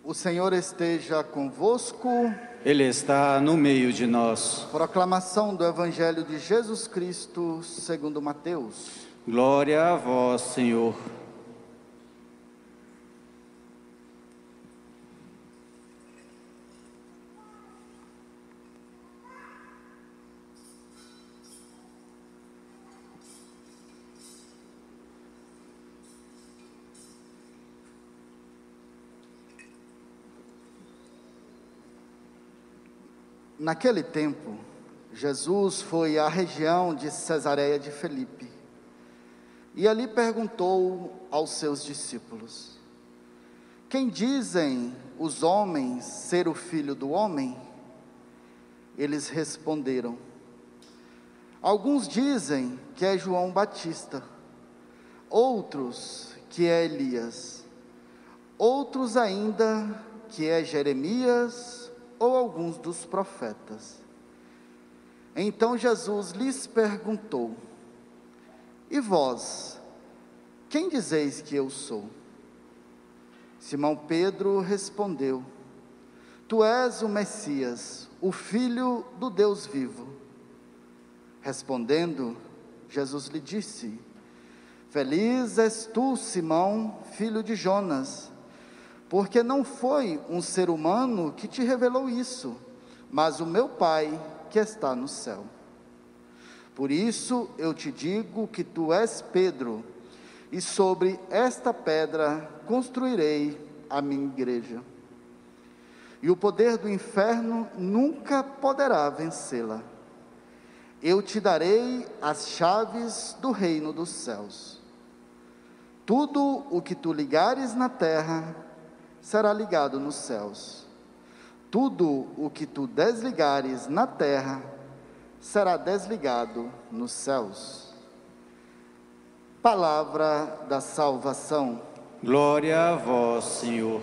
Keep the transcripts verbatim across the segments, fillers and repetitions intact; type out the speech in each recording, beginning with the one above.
O Senhor esteja convosco. Ele está no meio de nós. Proclamação do Evangelho de Jesus Cristo segundo Mateus. Glória a vós, Senhor. Naquele tempo, Jesus foi à região de Cesareia de Filipe e ali perguntou aos seus discípulos: quem dizem os homens ser o Filho do Homem? Eles responderam: alguns dizem que é João Batista, outros que é Elias, outros ainda que é Jeremias ou alguns dos profetas. Então Jesus lhes perguntou: e vós, quem dizeis que eu sou? Simão Pedro respondeu: tu és o Messias, o Filho do Deus vivo. Respondendo, Jesus lhe disse: feliz és tu, Simão, filho de Jonas, porque não foi um ser humano que te revelou isso, mas o meu Pai que está no céu. Por isso eu te digo que tu és Pedro, e sobre esta pedra construirei a minha igreja. E o poder do inferno nunca poderá vencê-la. Eu te darei as chaves do reino dos céus. Tudo o que tu ligares na terra será ligado nos céus. Tudo o que tu desligares na terra será desligado nos céus. Palavra da salvação. Glória a vós, Senhor.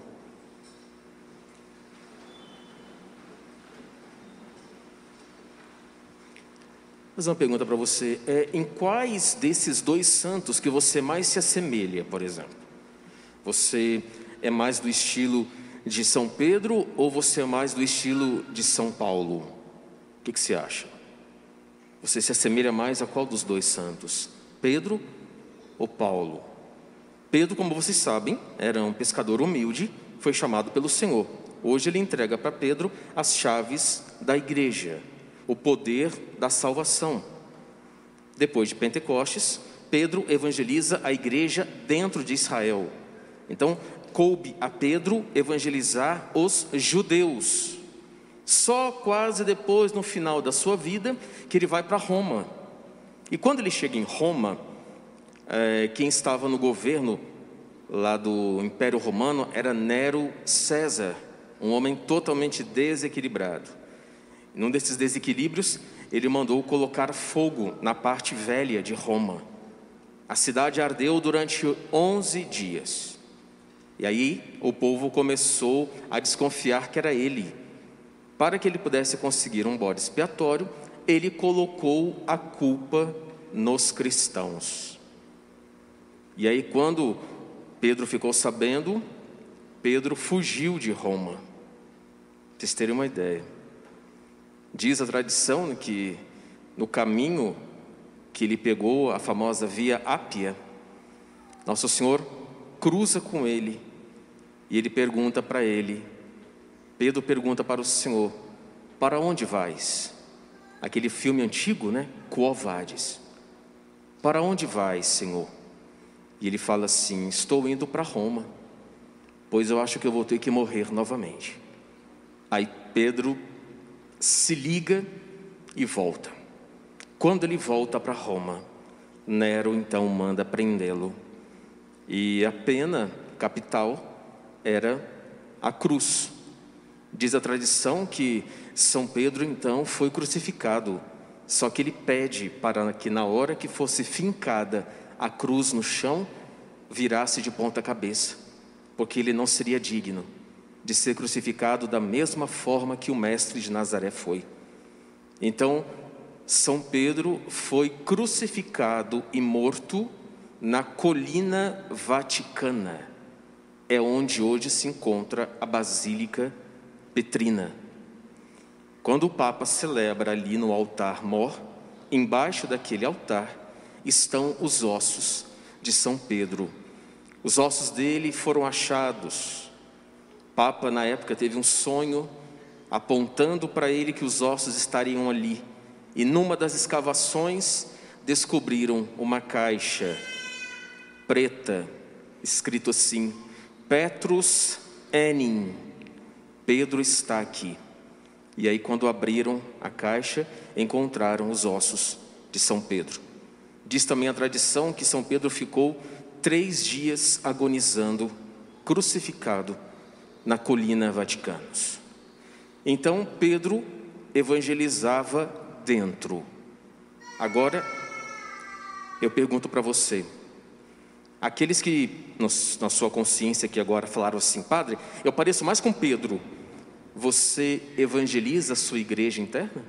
Mas uma pergunta para você, é, em quais desses dois santos que você mais se assemelha, por exemplo? Você é mais do estilo de São Pedro ou você é mais do estilo de São Paulo? O que, que você acha? Você se assemelha mais a qual dos dois santos? Pedro ou Paulo? Pedro, como vocês sabem, era um pescador humilde, foi chamado pelo Senhor. Hoje ele entrega para Pedro as chaves da igreja, o poder da salvação. Depois de Pentecostes, Pedro evangeliza a igreja dentro de Israel. Então, coube a Pedro evangelizar os judeus. Só quase depois, no final da sua vida, que ele vai para Roma. E quando ele chega em Roma, é, quem estava no governo lá do Império Romano era Nero César, um homem totalmente desequilibrado. Num desses desequilíbrios, ele mandou colocar fogo na parte velha de Roma. A cidade ardeu durante onze dias. E aí o povo começou a desconfiar que era ele. Para que ele pudesse conseguir um bode expiatório, ele colocou a culpa nos cristãos. E aí quando Pedro ficou sabendo, Pedro fugiu de Roma. Pra vocês terem uma ideia. Diz a tradição que no caminho que ele pegou, a famosa Via Ápia, Nosso Senhor cruza com ele e ele pergunta para ele, Pedro pergunta para o Senhor: para onde vais? Aquele filme antigo, né? Quo vadis? Para onde vais, Senhor? E ele fala assim: estou indo para Roma, pois eu acho que eu vou ter que morrer novamente. Aí Pedro se liga e volta. Quando ele volta para Roma, Nero então manda prendê-lo. E a pena capital era a cruz. Diz a tradição que São Pedro então foi crucificado. Só que ele pede para que na hora que fosse fincada a cruz no chão, virasse de ponta cabeça, porque ele não seria digno de ser crucificado da mesma forma que o mestre de Nazaré foi. Então, São Pedro foi crucificado e morto na colina Vaticana. é onde hoje se encontra a Basílica Petrina. Quando o Papa celebra ali no altar mor, embaixo daquele altar estão os ossos de São Pedro. Os ossos dele foram achados. O Papa na época teve um sonho apontando para ele que os ossos estariam ali. E numa das escavações descobriram uma caixa preta, escrito assim: Petrus enim, Pedro está aqui. E aí quando abriram a caixa, encontraram os ossos de São Pedro. Diz também a tradição que São Pedro ficou três dias agonizando, crucificado na colina Vaticanos. Então Pedro evangelizava dentro. Agora eu pergunto para você, aqueles que na sua consciência que agora falaram assim: padre, eu pareço mais com Pedro, você evangeliza a sua igreja interna?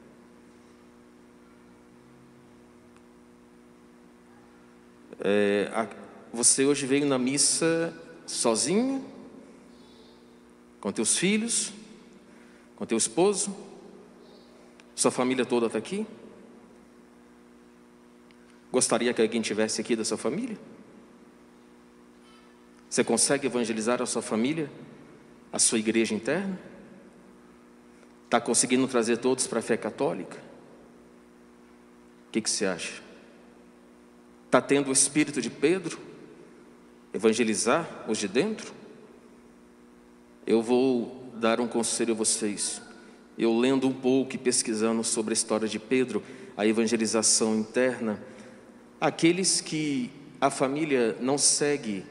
É, a, você hoje veio na missa sozinho, com teus filhos, com teu esposo, sua família toda está aqui? Gostaria que alguém tivesse aqui da sua família? Você consegue evangelizar a sua família, a sua igreja interna? Está conseguindo trazer todos para a fé católica? O que, que você acha? Está tendo o espírito de Pedro? Evangelizar os de dentro? Eu vou dar um conselho a vocês. Eu lendo um pouco e pesquisando sobre a história de Pedro, a evangelização interna, aqueles que a família não segue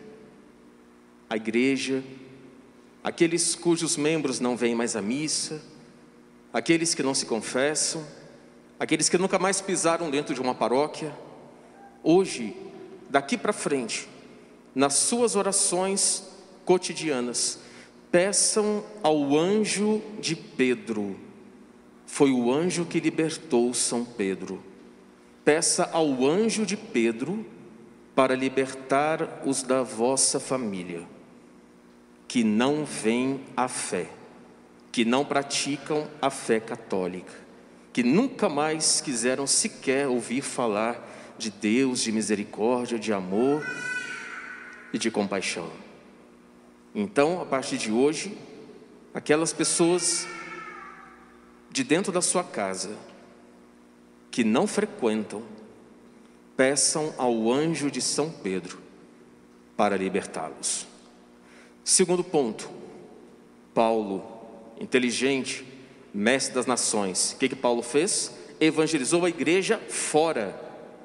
a igreja, aqueles cujos membros não vêm mais à missa, aqueles que não se confessam, aqueles que nunca mais pisaram dentro de uma paróquia, hoje, daqui para frente, nas suas orações cotidianas, peçam ao anjo de Pedro. Foi o anjo que libertou São Pedro. Peça ao anjo de Pedro para libertar os da vossa família, que não vêm à fé, que não praticam a fé católica, que nunca mais quiseram sequer ouvir falar de Deus, de misericórdia, de amor e de compaixão. Então, a partir de hoje, aquelas pessoas de dentro da sua casa que não frequentam, peçam ao anjo de São Pedro para libertá-los. Segundo ponto, Paulo, inteligente, mestre das nações, o que que Paulo fez? Evangelizou a igreja fora.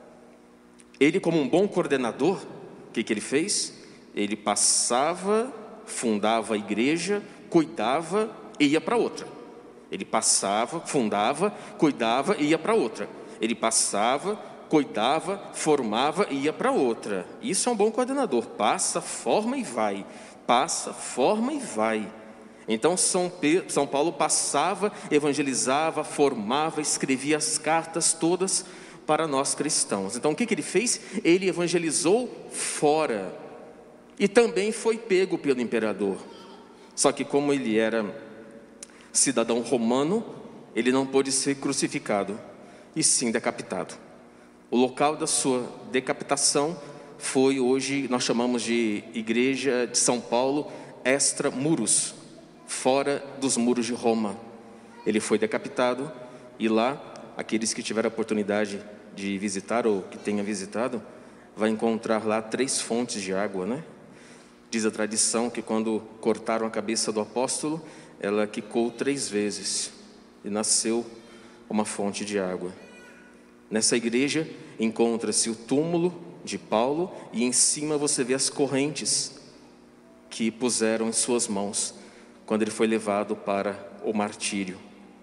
Ele, como um bom coordenador, o que que ele fez? Ele passava, fundava a igreja, cuidava e ia para outra. Ele passava, fundava, cuidava e ia para outra. Ele passava, cuidava, formava e ia para outra. Isso é um bom coordenador. Passa, forma e vai. Passa, forma e vai. Então São, Pedro, São Paulo passava, evangelizava, formava, escrevia as cartas todas para nós cristãos. Então o que que ele fez? Ele evangelizou fora. E também foi pego pelo imperador. Só que como ele era cidadão romano, ele não pôde ser crucificado, e sim decapitado. O local da sua decapitação foi, hoje nós chamamos de Igreja de São Paulo extra muros, fora dos muros de Roma. Ele foi decapitado, e lá, aqueles que tiveram a oportunidade de visitar ou que tenha visitado, vai encontrar lá três fontes de água, né? Diz a tradição que quando cortaram a cabeça do apóstolo, ela quicou três vezes e nasceu uma fonte de água. Nessa igreja encontra-se o túmulo de Paulo, e em cima você vê as correntes que puseram em suas mãos quando ele foi levado para o martírio.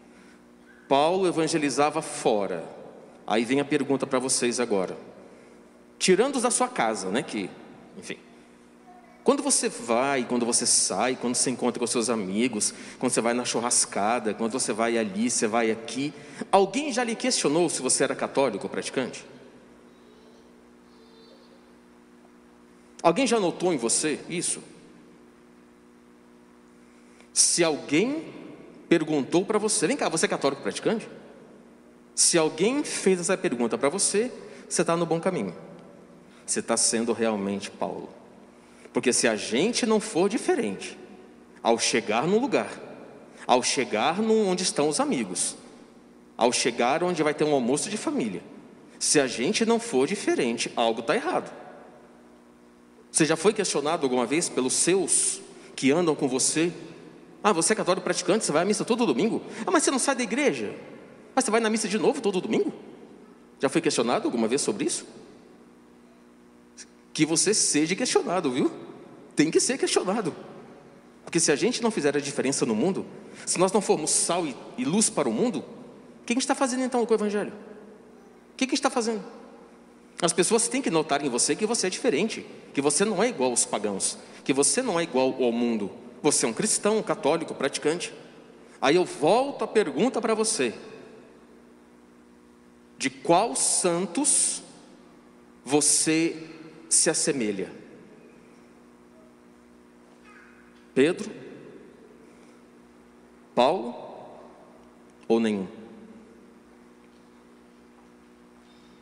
Paulo evangelizava fora. Aí vem a pergunta para vocês agora, tirando-os da sua casa, né, que, enfim, quando você vai, quando você sai, quando você encontra com seus amigos, quando você vai na churrascada, quando você vai ali, você vai aqui, alguém já lhe questionou se você era católico ou praticante? Alguém já notou em você isso? Se alguém perguntou para você, vem cá, você é católico praticante? Se alguém fez essa pergunta para você, você está no bom caminho. Você está sendo realmente Paulo. Porque se a gente não for diferente, ao chegar no lugar, ao chegar no, onde estão os amigos, ao chegar onde vai ter um almoço de família, se a gente não for diferente, algo está errado. Você já foi questionado alguma vez pelos seus que andam com você? Ah, você é católico praticante, você vai à missa todo domingo? Ah, mas você não sai da igreja? Mas você vai na missa de novo todo domingo? Já foi questionado alguma vez sobre isso? Que você seja questionado, viu? Tem que ser questionado. Porque se a gente não fizer a diferença no mundo, se nós não formos sal e, e luz para o mundo, o que a gente está fazendo então com o Evangelho? O que a gente está fazendo? As pessoas têm que notar em você que você é diferente, que você não é igual aos pagãos, que você não é igual ao mundo. Você é um cristão, um católico, praticante. Aí eu volto a pergunta para você: de qual santos você se assemelha? Pedro, Paulo ou nenhum?